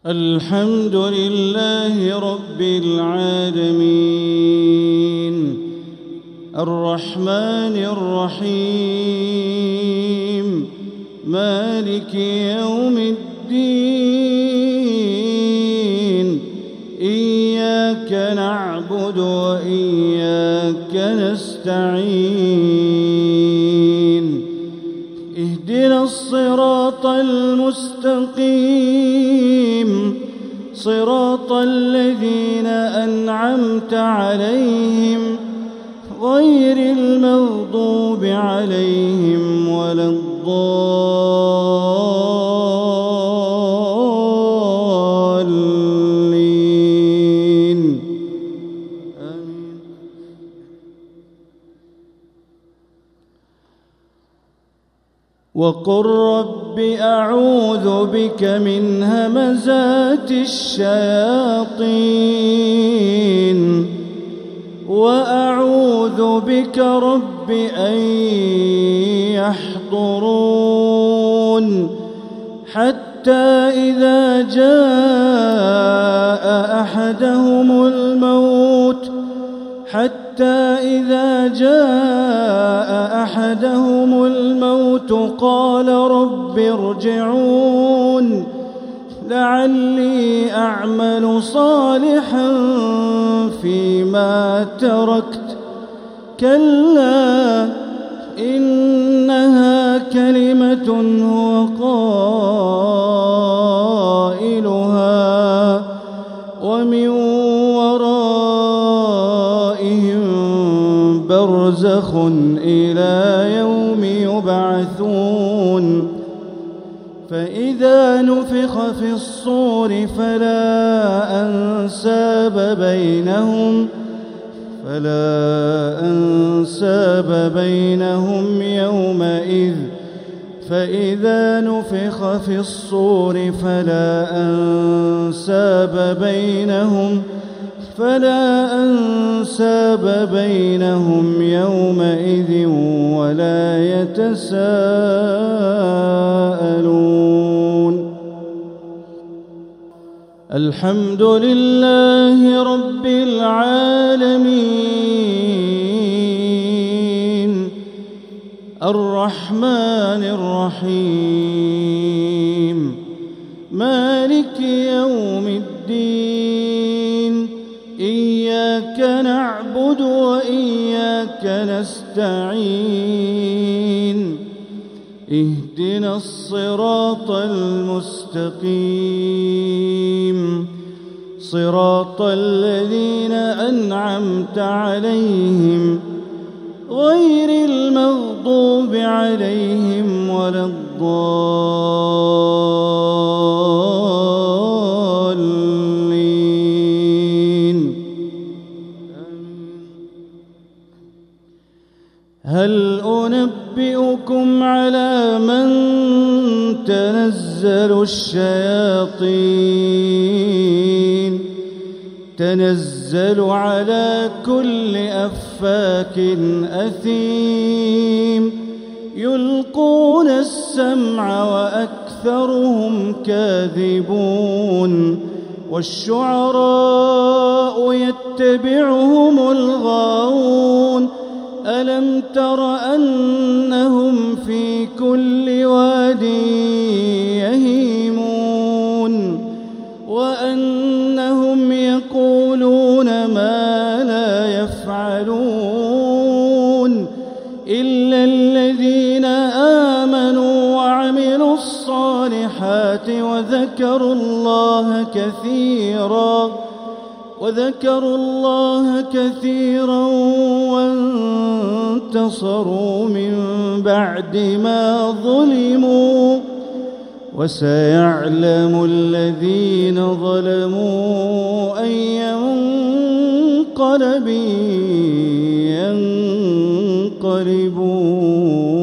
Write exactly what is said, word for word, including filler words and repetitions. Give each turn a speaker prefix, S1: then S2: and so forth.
S1: الحمد لله رب العالمين الرحمن الرحيم مالك يوم الدين إياك نعبد وإياك نستعين اهدنا الصراط المستقيم صراط الذين أنعمت عليهم غير المغضوب عليهم ولا الضالين آمين. وقل رب أعوذ بك من همزات الشياطين وأعوذ بك رب أن يحضرون حتى إذا جاء أحدهم الموت حتى إذا جاء أحدهم الموت قال رب ارجعون لعلي أعمل صالحا فيما تركت كلا إنها كلمة هو قائلها ومن ورائهم برزخ إلى يوم يبعثون فإذا نفخ في الصور فلا أنساب بينهم فلا أنساب بينهم يومئذ فإذا نفخ في الصور فلا أنساب بينهم فلا أنساب بينهم يومئذ ولا يتساءلون الحمد لله رب العالمين الرحمن الرحيم مالك يوم الدين إياك نعبد وإياك نستعين اهدنا الصراط المستقيم صراط الذين أنعمت عليهم غير المغضوب عليهم ولا الضالين هل أنبئكم على من تنزل الشياطين تنزل على كل أفاك أثيم يلقون السمع وأكثرهم كاذبون والشعراء يتبعهم الغاوون ألم تر أنهم في كل واد يهيمون وأنهم يقولون ما لا يفعلون إلا الذين آمنوا وعملوا الصالحات وذكروا الله كثيرا وذكروا الله كثيرا وانتصروا من بعد ما ظلموا وسيعلم الذين ظلموا أي منقلب ينقلبون